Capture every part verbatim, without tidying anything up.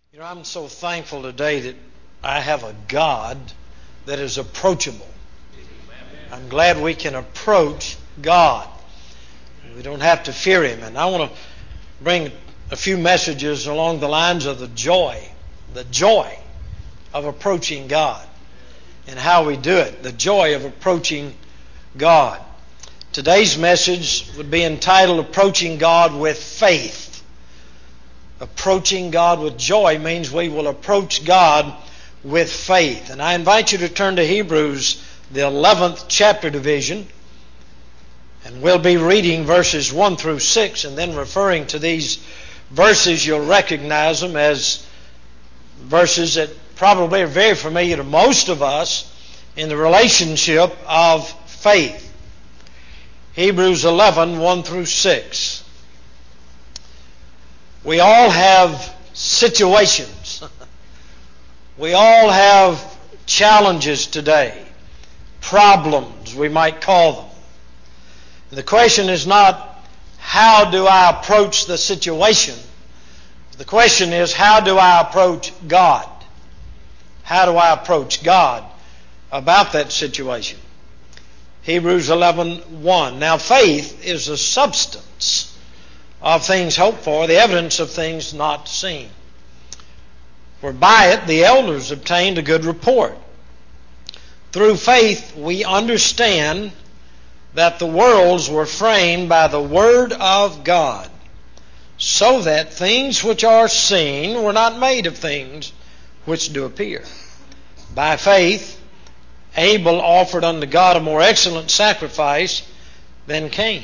You know, I'm so thankful today that I have a God that is approachable. I'm glad we can approach God. We don't have to fear Him. And I want to bring a few messages along the lines of the joy, the joy of approaching God and how we do it, the joy of approaching God. Today's message would be entitled Approaching God with Faith. Approaching God with joy means we will approach God with faith. And I invite you to turn to Hebrews, the eleventh chapter division, and we'll be reading verses one through six, and then referring to these verses, you'll recognize them as verses that probably are very familiar to most of us in the relationship of faith. Hebrews eleven, one through six. We all have situations. We all have challenges today. Problems, we might call them. The question is not, how do I approach the situation? The question is, how do I approach God? How do I approach God about that situation? Hebrews eleven, one. Now faith is the substance of things hoped for, the evidence of things not seen. For by it the elders obtained a good report. Through faith we understand that the worlds were framed by the Word of God, so that things which are seen were not made of things which do appear. By faith Abel offered unto God a more excellent sacrifice than Cain,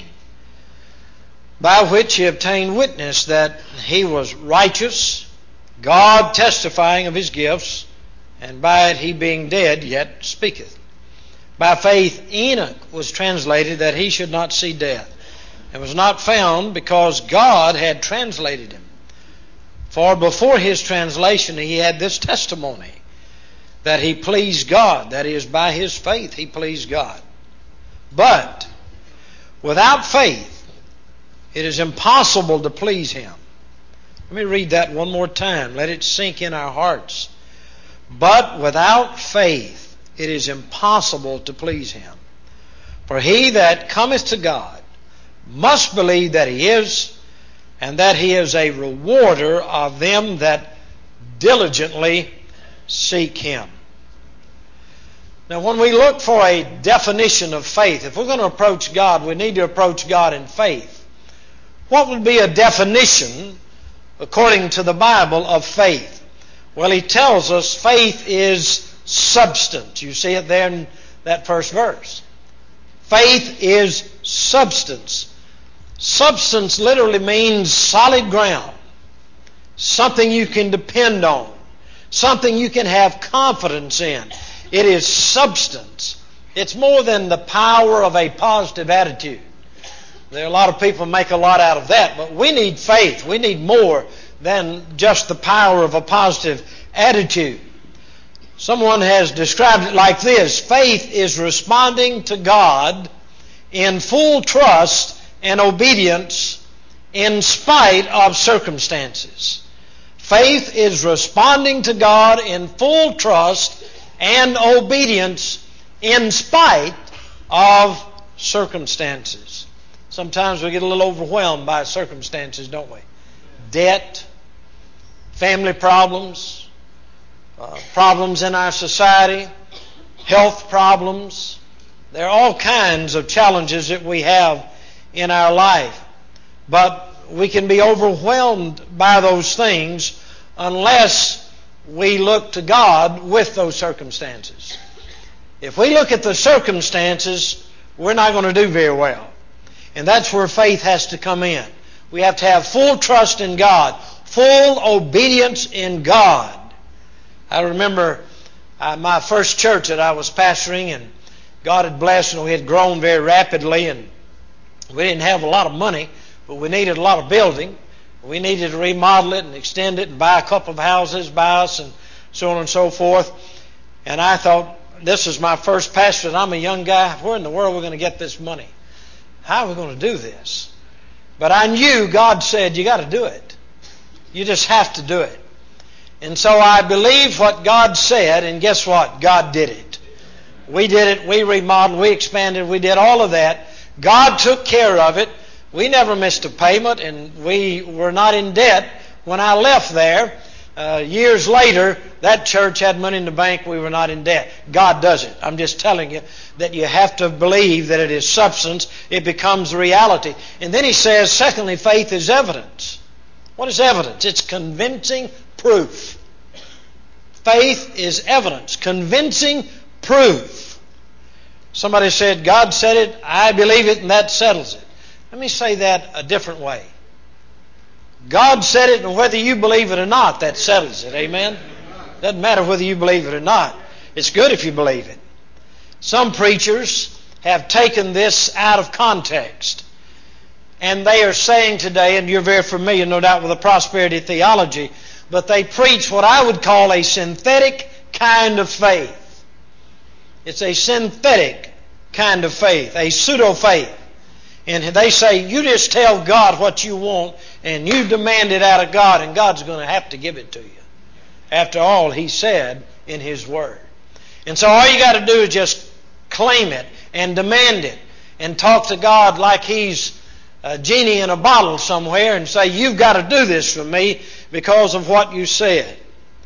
by which he obtained witness that he was righteous, God testifying of his gifts, and by it he being dead yet speaketh. By faith Enoch was translated that he should not see death, and was not found because God had translated him. For before his translation he had this testimony, that he pleased God, that is, by his faith he pleased God. But without faith it is impossible to please Him. Let me read that one more time. Let it sink in our hearts. But without faith it is impossible to please Him. For he that cometh to God must believe that He is, and that He is a rewarder of them that diligently seek Him. Now when we look for a definition of faith, if we're going to approach God, we need to approach God in faith. What would be a definition, according to the Bible, of faith? Well, he tells us faith is substance. You see it there in that first verse. Faith is substance. Substance literally means solid ground, something you can depend on, something you can have confidence in. It is substance. It's more than the power of a positive attitude. There are a lot of people make a lot out of that, but we need faith. We need more than just the power of a positive attitude. Someone has described it like this: faith is responding to God in full trust and obedience in spite of circumstances. Faith is responding to God in full trust and obedience in spite of circumstances. Sometimes we get a little overwhelmed by circumstances, don't we? Debt, family problems, uh, problems in our society, health problems. There are all kinds of challenges that we have in our life. But we can be overwhelmed by those things unless we look to God with those circumstances. If we look at the circumstances, we're not going to do very well. And that's where faith has to come in. We have to have full trust in God, full obedience in God. I remember uh, my first church that I was pastoring, and God had blessed, and we had grown very rapidly, and we didn't have a lot of money, but we needed a lot of building. We needed to remodel it and extend it and buy a couple of houses by us and so on and so forth. And I thought, this is my first pastor, and I'm a young guy. Where in the world are we going to get this money? How are we going to do this? But I knew God said, you got to do it. You just have to do it. And so I believe what God said, and guess what? God did it. We did it, we remodeled, we expanded, we did all of that. God took care of it. We never missed a payment, and we were not in debt when I left there. Uh, years later, that church had money in the bank. We were not in debt. God does it. I'm just telling you that you have to believe that it is substance. It becomes reality. And then he says, secondly, faith is evidence. What is evidence? It's convincing proof. Faith is evidence, convincing proof. Somebody said, God said it, I believe it, and that settles it. Let me say that a different way. God said it, and whether you believe it or not, that settles it. Amen? Doesn't matter whether you believe it or not. It's good if you believe it. Some preachers have taken this out of context. And they are saying today, and you're very familiar, no doubt, with the prosperity theology, but they preach what I would call a synthetic kind of faith. It's a synthetic kind of faith, a pseudo-faith. And they say, you just tell God what you want, and you demand it out of God, and God's going to have to give it to you. After all, He said in His Word. And so all you got to do is just claim it and demand it and talk to God like He's a genie in a bottle somewhere and say, you've got to do this for me because of what you said.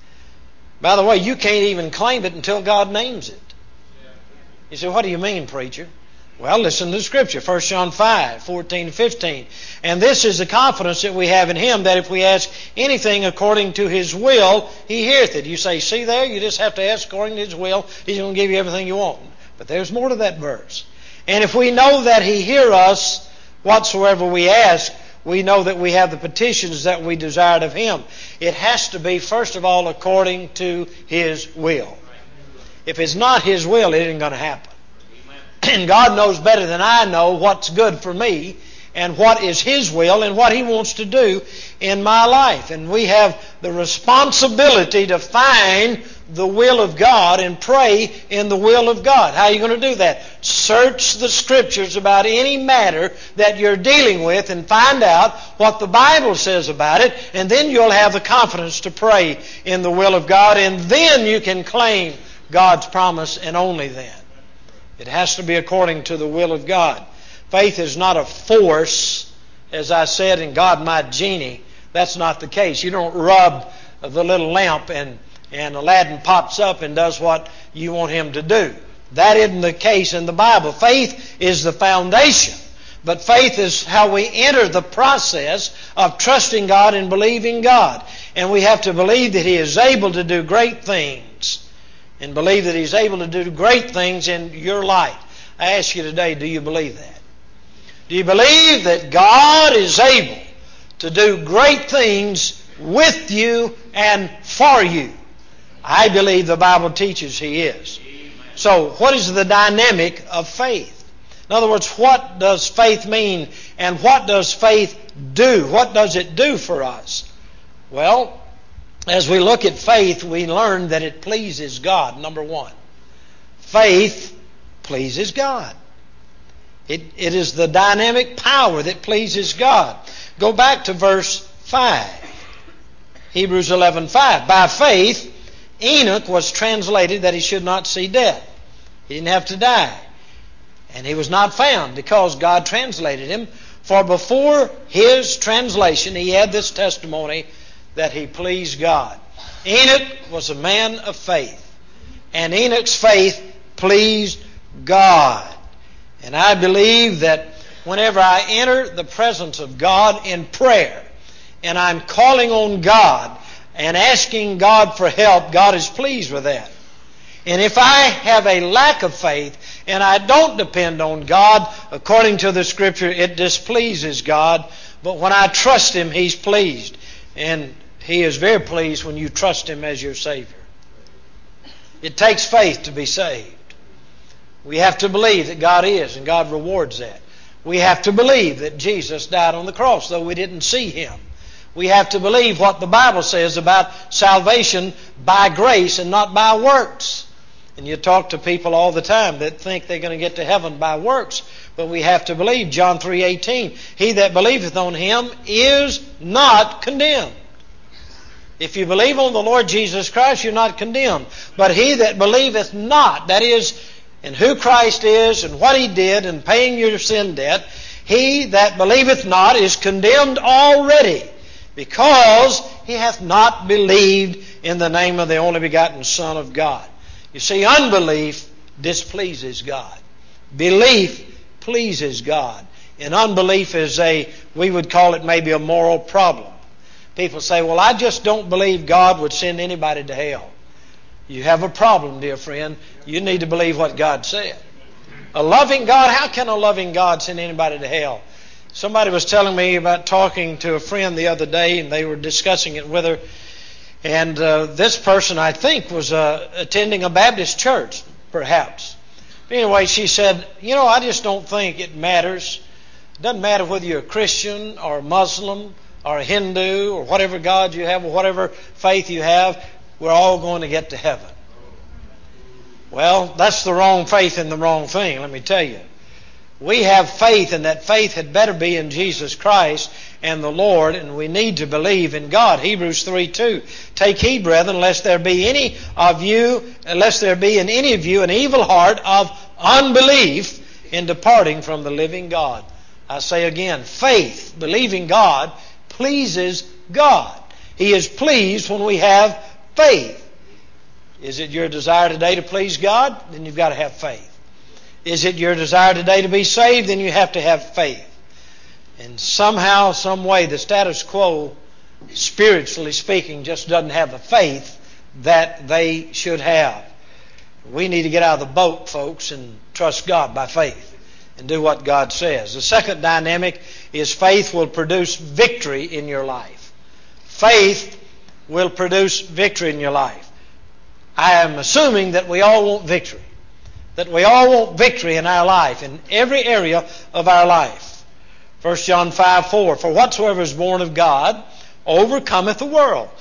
By the way, you can't even claim it until God names it. You say, what do you mean, preacher? Well, listen to the Scripture, First John five, fourteen and fifteen. And this is the confidence that we have in Him, that if we ask anything according to His will, He heareth it. You say, see there, you just have to ask according to His will. He's going to give you everything you want. But there's more to that verse. And if we know that He hear us whatsoever we ask, we know that we have the petitions that we desired of Him. It has to be, first of all, according to His will. If it's not His will, it ain't going to happen. And God knows better than I know what's good for me and what is His will and what He wants to do in my life. And we have the responsibility to find the will of God and pray in the will of God. How are you going to do that? Search the Scriptures about any matter that you're dealing with and find out what the Bible says about it, and then you'll have the confidence to pray in the will of God, and then you can claim God's promise, and only then. It has to be according to the will of God. Faith is not a force, as I said, in God my genie. That's not the case. You don't rub the little lamp and, and Aladdin pops up and does what you want him to do. That isn't the case in the Bible. Faith is the foundation. But faith is how we enter the process of trusting God and believing God. And we have to believe that He is able to do great things. And believe that He's able to do great things in your life. I ask you today, do you believe that? Do you believe that God is able to do great things with you and for you? I believe the Bible teaches He is. So, what is the dynamic of faith? In other words, what does faith mean, and what does faith do? What does it do for us? Well, as we look at faith, we learn that it pleases God, number one. Faith pleases God. It, it is the dynamic power that pleases God. Go back to verse five. Hebrews eleven five. By faith, Enoch was translated that he should not see death. He didn't have to die. And he was not found because God translated him. For before his translation, he had this testimony that he pleased God. Enoch was a man of faith. And Enoch's faith pleased God. And I believe that whenever I enter the presence of God in prayer, and I'm calling on God and asking God for help, God is pleased with that. And if I have a lack of faith and I don't depend on God, according to the Scripture, it displeases God. But when I trust Him, He's pleased. And He is very pleased when you trust Him as your Savior. It takes faith to be saved. We have to believe that God is, and God rewards that. We have to believe that Jesus died on the cross, though we didn't see Him. We have to believe what the Bible says about salvation by grace and not by works. And you talk to people all the time that think they're going to get to heaven by works. But we have to believe, John three eighteen, He that believeth on Him is not condemned. If you believe on the Lord Jesus Christ, you're not condemned. But he that believeth not, that is, in who Christ is and what He did in paying your sin debt, he that believeth not is condemned already, because he hath not believed in the name of the only begotten Son of God. You see, unbelief displeases God. Belief pleases God. And unbelief is a, we would call it maybe a moral problem. People say, well, I just don't believe God would send anybody to hell. You have a problem, dear friend. You need to believe what God said. A loving God, how can a loving God send anybody to hell? Somebody was telling me about talking to a friend the other day, and they were discussing it with her. And uh, this person, I think, was uh, attending a Baptist church, perhaps. Anyway, she said, you know, I just don't think it matters. It doesn't matter whether you're a Christian or a Muslim or a Hindu or whatever God you have or whatever faith you have, we're all going to get to heaven. Well, that's the wrong faith in the wrong thing, let me tell you. We have faith, and that faith had better be in Jesus Christ and the Lord, and we need to believe in God. Hebrews three two. Take heed, brethren, lest there be any of you, lest there be in any of you an evil heart of unbelief in departing from the living God. I say again, faith, believing God, pleases God. He is pleased when we have faith. Is it your desire today to please God? Then you've got to have faith. Is it your desire today to be saved? Then you have to have faith. And somehow, some way, the status quo, spiritually speaking, just doesn't have the faith that they should have. We need to get out of the boat, folks, and trust God by faith and do what God says. The second dynamic is faith will produce victory in your life. Faith will produce victory in your life. I am assuming that we all want victory. That we all want victory in our life, in every area of our life. First John five four, for whatsoever is born of God overcometh the world.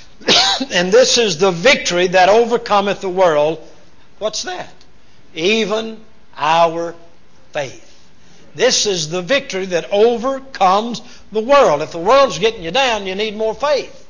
And this is the victory that overcometh the world. What's that? Even our faith. This is the victory that overcomes the world. If the world's getting you down, you need more faith.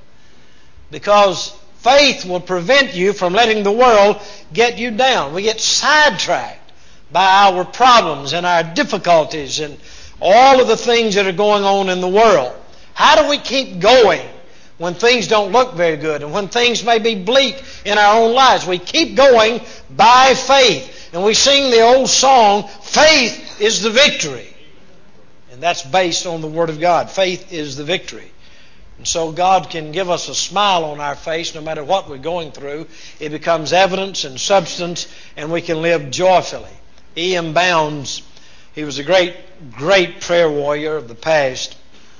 Because faith will prevent you from letting the world get you down. We get sidetracked by our problems and our difficulties and all of the things that are going on in the world. How do we keep going when things don't look very good and when things may be bleak in our own lives? We keep going by faith. And we sing the old song, faith is the victory. And that's based on the Word of God. Faith is the victory. And so God can give us a smile on our face no matter what we're going through. It becomes evidence and substance, and we can live joyfully. E M Bounds, he was a great, great prayer warrior of the past.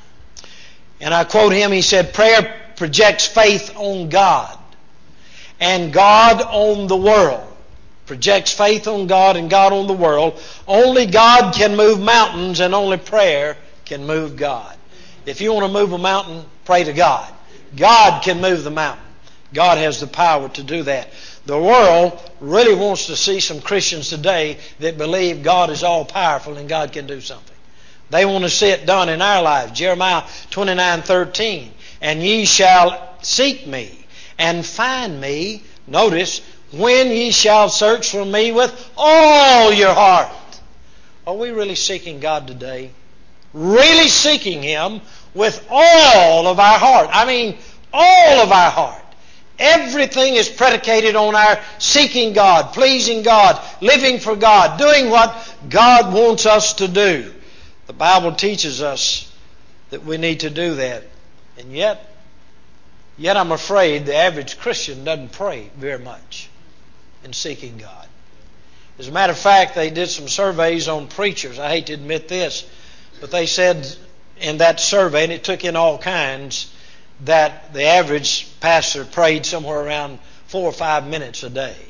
And I quote him, he said, prayer projects faith on God and God on the world. Projects faith on God and God on the world. Only God can move mountains, and only prayer can move God. If you want to move a mountain, pray to God. God can move the mountain. God has the power to do that. The world really wants to see some Christians today that believe God is all powerful and God can do something. They want to see it done in our lives. Jeremiah twenty-nine thirteen. And ye shall seek me and find me, notice, when ye shall search for me with all your heart. Are we really seeking God today? Really seeking Him with all of our heart. I mean, all of our heart. Everything is predicated on our seeking God, pleasing God, living for God, doing what God wants us to do. The Bible teaches us that we need to do that. And yet, yet I'm afraid the average Christian doesn't pray very much in seeking God. As a matter of fact, they did some surveys on preachers. I hate to admit this, but they said in that survey, and it took in all kinds, that the average pastor prayed somewhere around four or five minutes a day.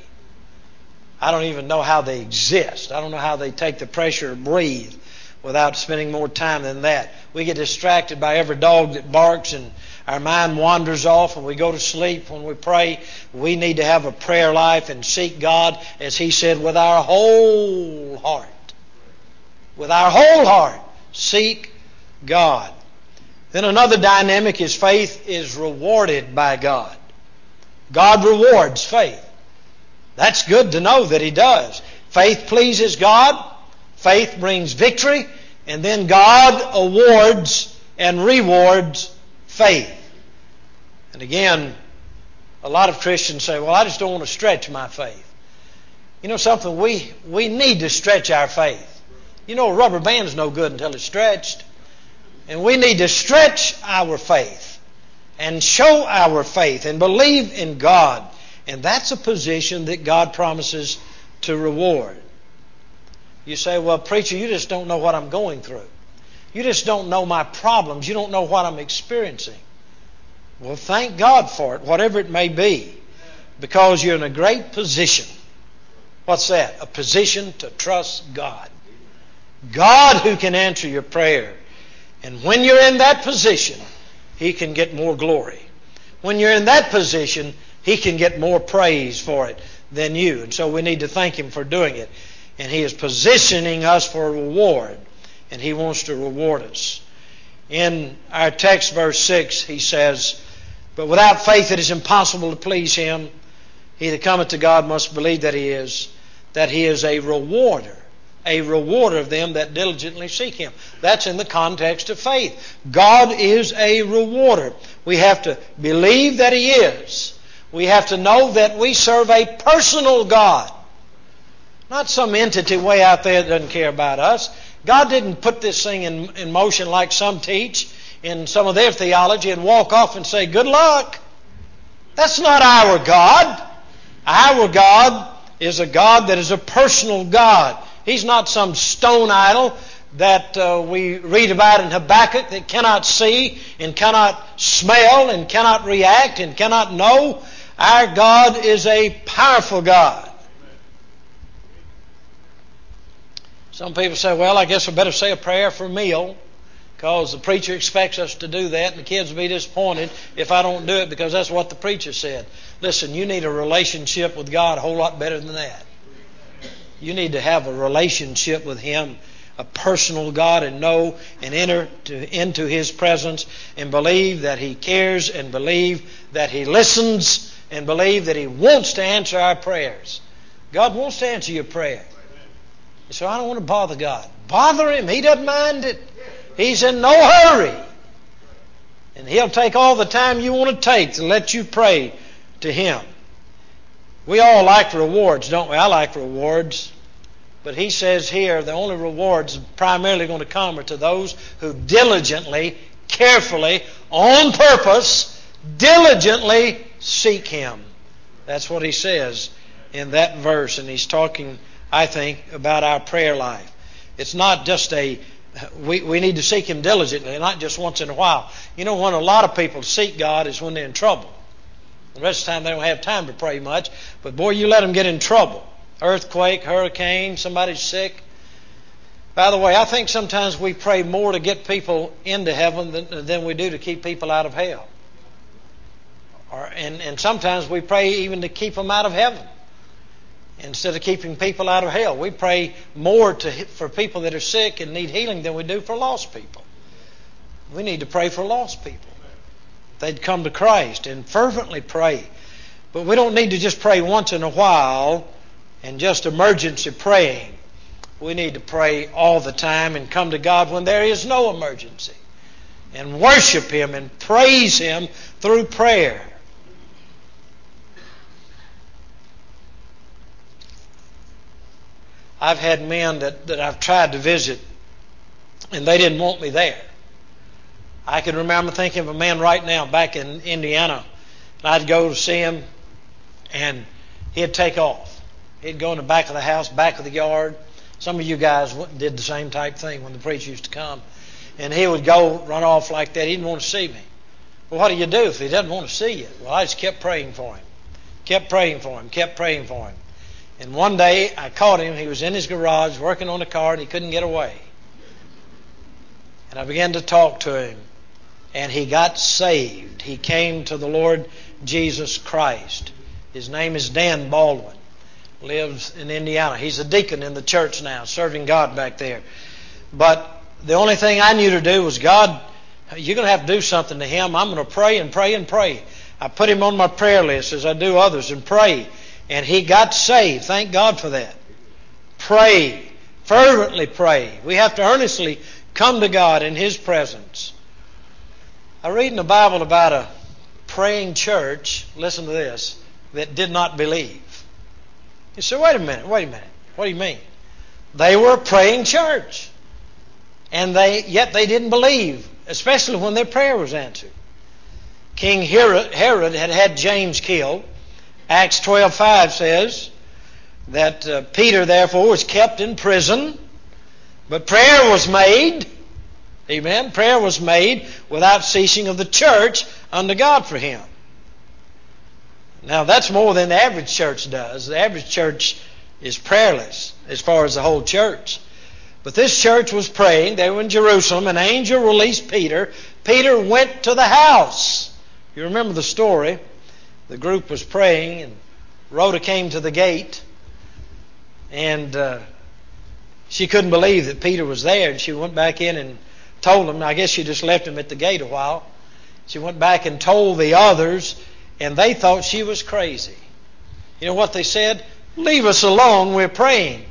I don't even know how they exist. I don't know how they take the pressure to breathe without spending more time than that. We get distracted by every dog that barks, and our mind wanders off and we go to sleep when we pray. We need to have a prayer life and seek God, as He said, with our whole heart. With our whole heart, seek God. Then another dynamic is faith is rewarded by God. God rewards faith. That's good to know that He does. Faith pleases God. Faith brings victory. And then God awards and rewards faith. And again, a lot of Christians say, well, I just don't want to stretch my faith. You know something? We, we need to stretch our faith. You know, a rubber band's no good until it's stretched. And we need to stretch our faith and show our faith and believe in God. And that's a position that God promises to reward. You say, well, preacher, you just don't know what I'm going through. You just don't know my problems. You don't know what I'm experiencing. Well, thank God for it, whatever it may be, because you're in a great position. What's that? A position to trust God. God who can answer your prayer. And when you're in that position, He can get more glory. When you're in that position, He can get more praise for it than you. And so we need to thank Him for doing it. And He is positioning us for a reward. And He wants to reward us. In our text, verse six, He says, but without faith it is impossible to please Him. He that cometh to God must believe that He is, that He is a rewarder. A rewarder of them that diligently seek Him. That's in the context of faith. God is a rewarder. We have to believe that He is. We have to know that we serve a personal God. Not some entity way out there that doesn't care about us. God didn't put this thing in, in motion like some teach in some of their theology and walk off and say, good luck. That's not our God. Our God is a God that is a personal God. He's not some stone idol that uh, we read about in Habakkuk that cannot see and cannot smell and cannot react and cannot know. Our God is a powerful God. Some people say, well, I guess I better say a prayer for a meal because the preacher expects us to do that and the kids will be disappointed if I don't do it because that's what the preacher said. Listen, you need a relationship with God a whole lot better than that. You need to have a relationship with Him, a personal God, and know and enter to, into His presence and believe that He cares and believe that He listens and believe that He wants to answer our prayers. God wants to answer your prayer. So I don't want to bother God. Bother Him. He doesn't mind it. He's in no hurry. And He'll take all the time you want to take to let you pray to Him. We all like rewards, don't we? I like rewards. But He says here the only rewards primarily going to come are to those who diligently, carefully, on purpose, diligently seek Him. That's what He says in that verse. And He's talking, I think, about our prayer life. It's not just a, we, we need to seek Him diligently, not just once in a while. You know, when a lot of people seek God is when they're in trouble. The rest of the time they don't have time to pray much. But boy, you let them get in trouble. Earthquake, hurricane, somebody's sick. By the way, I think sometimes we pray more to get people into heaven than, than we do to keep people out of hell. Or, and, and sometimes we pray even to keep them out of heaven instead of keeping people out of hell. We pray more to, for people that are sick and need healing than we do for lost people. We need to pray for lost people. They'd come to Christ and fervently pray. But we don't need to just pray once in a while and just emergency praying. We need to pray all the time and come to God when there is no emergency and worship Him and praise Him through prayer. I've had men that, that I've tried to visit and they didn't want me there. I can remember thinking of a man right now back in Indiana. And I'd go to see him and he'd take off. He'd go in the back of the house, back of the yard. Some of you guys did the same type thing when the preacher used to come. And he would go run off like that. He didn't want to see me. Well, what do you do if he doesn't want to see you? Well, I just kept praying for him. Kept praying for him. Kept praying for him. And one day I caught him. He was in his garage working on a car and he couldn't get away. And I began to talk to him. And he got saved. He came to the Lord Jesus Christ. His name is Dan Baldwin. Lives in Indiana. He's a deacon in the church now, serving God back there. But the only thing I knew to do was, God, You're going to have to do something to him. I'm going to pray and pray and pray. I put him on my prayer list as I do others and pray. And he got saved. Thank God for that. Pray. Fervently pray. We have to earnestly come to God in His presence. I read in the Bible about a praying church, listen to this, that did not believe. You say, wait a minute, wait a minute. What do you mean? They were a praying church. And they yet they didn't believe, especially when their prayer was answered. King Herod, Herod had had James killed. Acts twelve five says that uh, Peter, therefore, was kept in prison, but prayer was made. Amen. Prayer was made without ceasing of the church unto God for him. Now, that's more than the average church does. The average church is prayerless as far as the whole church. But this church was praying. They were in Jerusalem. An angel released Peter. Peter went to the house. You remember the story. The group was praying, and Rhoda came to the gate, and uh, she couldn't believe that Peter was there, and she went back in and told him. I guess she just left him at the gate a while. She went back and told the others, and they thought she was crazy. You know what they said? Leave us alone, we're praying.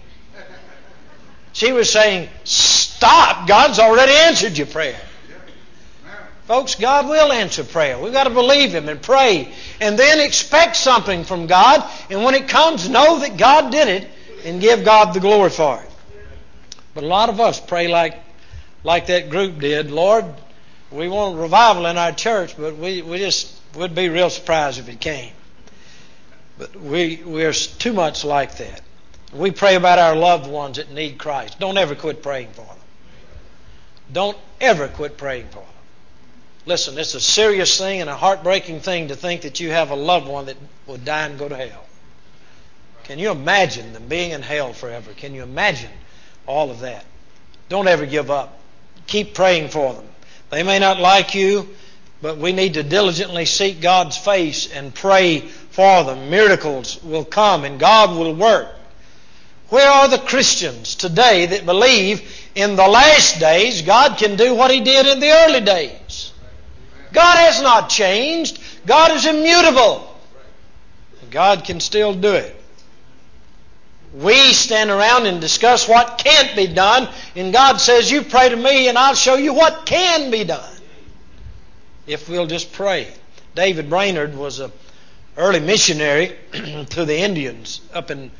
She was saying, stop, God's already answered your prayer. Folks, God will answer prayer. We've got to believe Him and pray. And then expect something from God. And when it comes, know that God did it and give God the glory for it. But a lot of us pray like, like that group did. Lord, we want revival in our church, but we, we just would be real surprised if it came. But we, we're too much like that. We pray about our loved ones that need Christ. Don't ever quit praying for them. Don't ever quit praying for them. Listen, it's a serious thing and a heartbreaking thing to think that you have a loved one that will die and go to hell. Can you imagine them being in hell forever? Can you imagine all of that? Don't ever give up. Keep praying for them. They may not like you, but we need to diligently seek God's face and pray for them. Miracles will come and God will work. Where are the Christians today that believe in the last days God can do what He did in the early days? God has not changed. God is immutable. God can still do it. We stand around and discuss what can't be done, and God says, you pray to me and I'll show you what can be done. If we'll just pray. David Brainerd was an early missionary to the Indians up in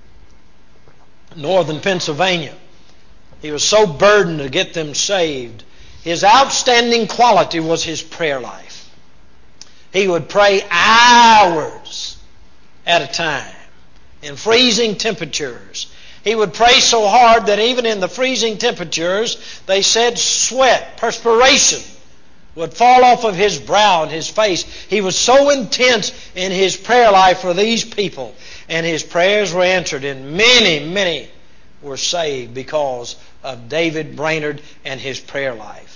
northern Pennsylvania. He was so burdened to get them saved. His outstanding quality was his prayer life. He would pray hours at a time in freezing temperatures. He would pray so hard that even in the freezing temperatures, they said sweat, perspiration would fall off of his brow and his face. He was so intense in his prayer life for these people, and his prayers were answered, and many, many were saved because of David Brainerd and his prayer life.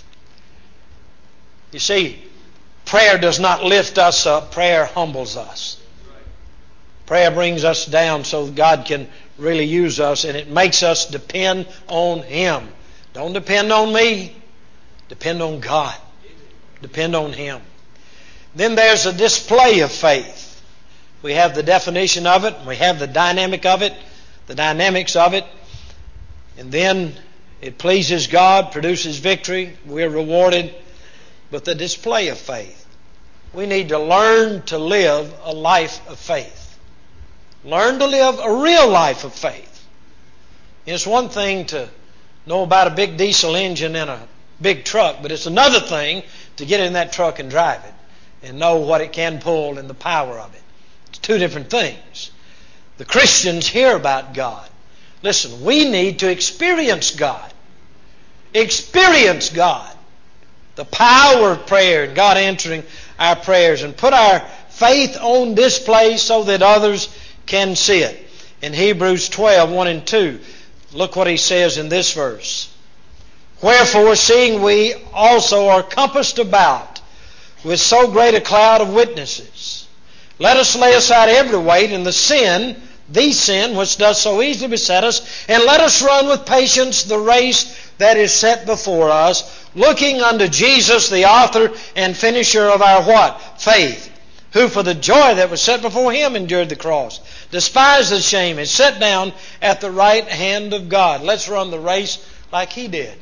You see, prayer does not lift us up. Prayer humbles us. Prayer brings us down so God can really use us, and it makes us depend on Him. Don't depend on me. Depend on God. Depend on Him. Then there's a display of faith. We have the definition of it. We have the dynamic of it, the dynamics of it. And then it pleases God, produces victory. We're rewarded. But the display of faith. We need to learn to live a life of faith. Learn to live a real life of faith. It's one thing to know about a big diesel engine in a big truck, but it's another thing to get in that truck and drive it and know what it can pull and the power of it. It's two different things. The Christians hear about God. Listen, we need to experience God. Experience God. The power of prayer and God answering our prayers, and put our faith on display so that others can see it. In Hebrews twelve, one and two, look what he says in this verse. Wherefore, seeing we also are compassed about with so great a cloud of witnesses, let us lay aside every weight and the sin, the sin which does so easily beset us, and let us run with patience the race that is set before us, Looking unto Jesus, the author and finisher of our what? Faith. Who for the joy that was set before him endured the cross, despised the shame, and sat down at the right hand of God. Let's run the race like he did.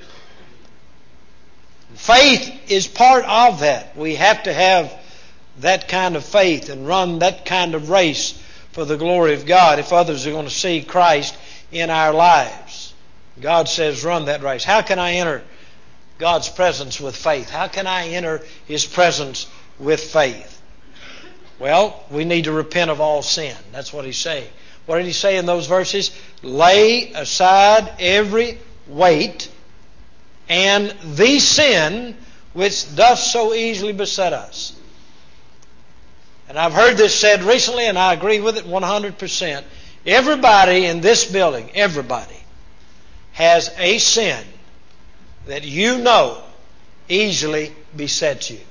Faith is part of that. We have to have that kind of faith and run that kind of race for the glory of God if others are going to see Christ in our lives. God says, run that race. How can I enter God's presence with faith? How can I enter His presence with faith? Well, we need to repent of all sin. That's what He's saying. What did He say in those verses? Lay aside every weight and the sin which doth so easily beset us. And I've heard this said recently, and I agree with it one hundred percent. Everybody in this building, everybody, has a sin that you know easily besets you.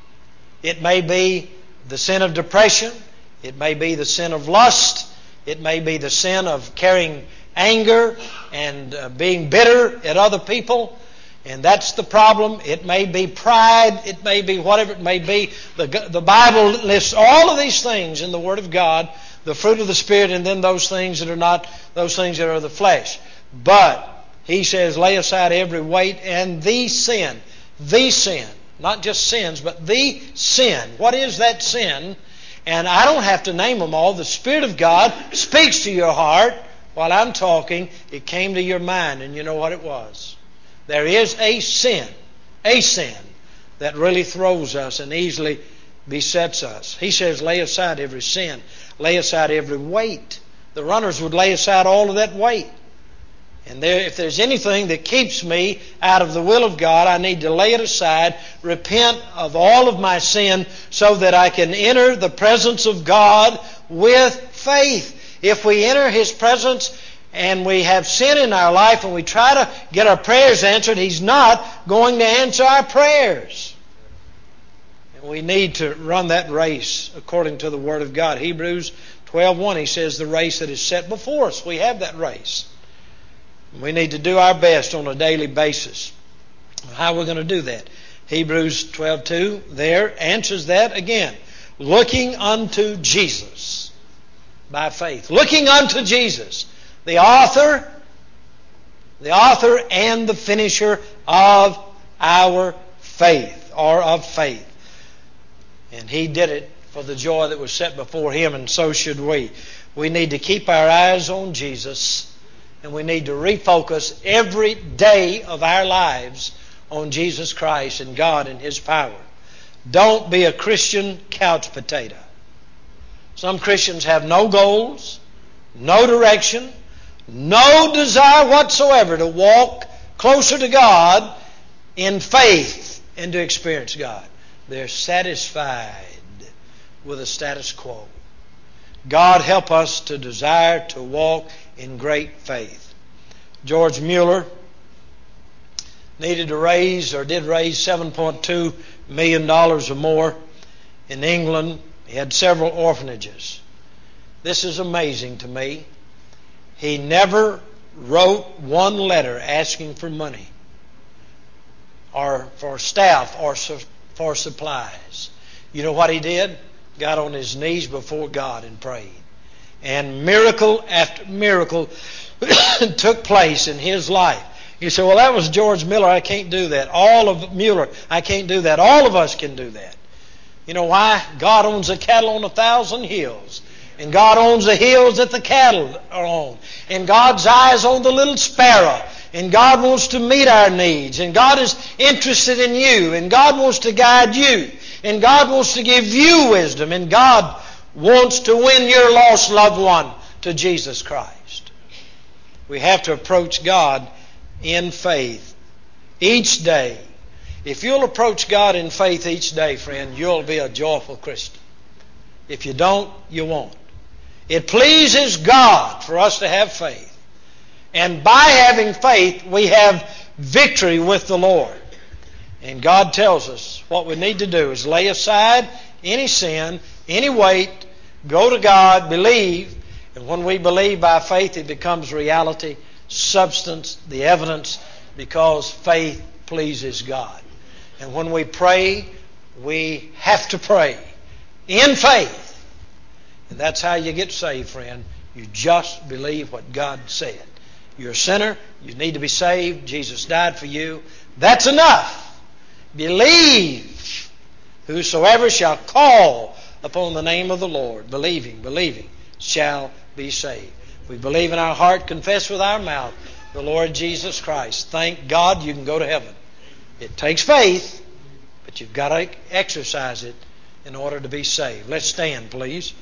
It may be the sin of depression. It may be the sin of lust. It may be the sin of carrying anger and uh, being bitter at other people. And that's the problem. It may be pride. It may be whatever it may be. The, the Bible lists all of these things in the Word of God, the fruit of the Spirit, and then those things that are not, those things that are the flesh. But He says, lay aside every weight and the sin. The sin. Not just sins, but the sin. What is that sin? And I don't have to name them all. The Spirit of God speaks to your heart while I'm talking. It came to your mind, and you know what it was. There is a sin, a sin that really throws us and easily besets us. He says, lay aside every sin. Lay aside every weight. The runners would lay aside all of that weight. And there, if there's anything that keeps me out of the will of God, I need to lay it aside, repent of all of my sin so that I can enter the presence of God with faith. If we enter His presence and we have sin in our life and we try to get our prayers answered, He's not going to answer our prayers. And we need to run that race according to the Word of God. Hebrews twelve one, he says, the race that is set before us. We have that race. We need to do our best on a daily basis. How are we going to do that? Hebrews twelve two there answers that again. Looking unto Jesus by faith. Looking unto Jesus, the author, the author and the finisher of our faith, or of faith. And He did it for the joy that was set before Him, and so should we. We need to keep our eyes on Jesus. And we need to refocus every day of our lives on Jesus Christ and God and His power. Don't be a Christian couch potato. Some Christians have no goals, no direction, no desire whatsoever to walk closer to God in faith and to experience God. They're satisfied with the status quo. God help us to desire to walk in great faith. George Mueller needed to raise, or did raise, seven point two million dollars or more in England. He had several orphanages. This is amazing to me. He never wrote one letter asking for money or for staff or for supplies. You know what he did? Got on his knees before God and prayed. And miracle after miracle took place in his life. You say, well, that was George Miller. I can't do that. All of Mueller, I can't do that. All of us can do that. You know why? God owns the cattle on a thousand hills. And God owns the hills that the cattle are on. And God's eye is on the little sparrow. And God wants to meet our needs. And God is interested in you. And God wants to guide you. And God wants to give you wisdom. And God wants to win your lost loved one to Jesus Christ. We have to approach God in faith each day. If you'll approach God in faith each day, friend, you'll be a joyful Christian. If you don't, you won't. It pleases God for us to have faith. And by having faith, we have victory with the Lord. And God tells us what we need to do is lay aside any sin, any weight, go to God, believe, and when we believe by faith, it becomes reality, substance, the evidence, because faith pleases God. And when we pray, we have to pray in faith. And that's how you get saved, friend. You just believe what God said. You're a sinner. You need to be saved. Jesus died for you. That's enough. Believe. Whosoever shall call upon the name of the Lord, believing, believing, shall be saved. We believe in our heart, confess with our mouth the Lord Jesus Christ. Thank God you can go to heaven. It takes faith, but you've got to exercise it in order to be saved. Let's stand, please.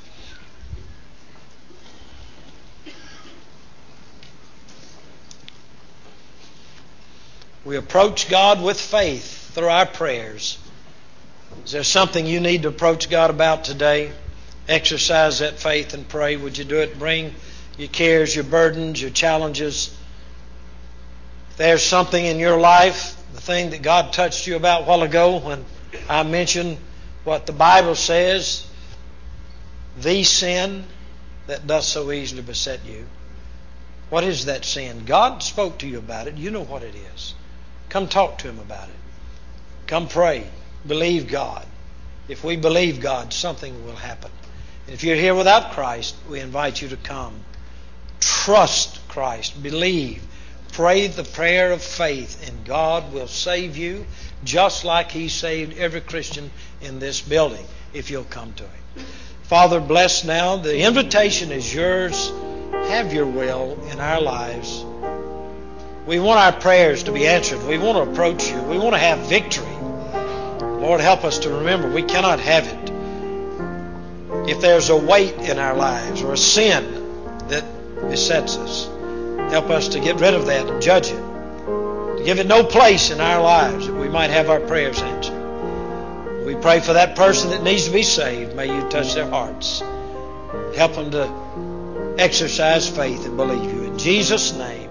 We approach God with faith through our prayers. Is there something you need to approach God about today? Exercise that faith and pray. Would you do it? Bring your cares, your burdens, your challenges. If there's something in your life, the thing that God touched you about a while ago when I mentioned what the Bible says, the sin that does so easily beset you. What is that sin? God spoke to you about it. You know what it is. Come talk to Him about it. Come pray. Believe God. If we believe God, something will happen. And if you're here without Christ, we invite you to come. Trust Christ. Believe. Pray the prayer of faith, and God will save you just like He saved every Christian in this building if you'll come to Him. Father, bless now. The invitation is yours. Have your will in our lives. We want our prayers to be answered. We want to approach you. We want to have victory. Lord, help us to remember we cannot have it if there's a weight in our lives or a sin that besets us. Help us to get rid of that and judge it. To give it no place in our lives that we might have our prayers answered. We pray for that person that needs to be saved. May you touch their hearts. Help them to exercise faith and believe you. In Jesus' name.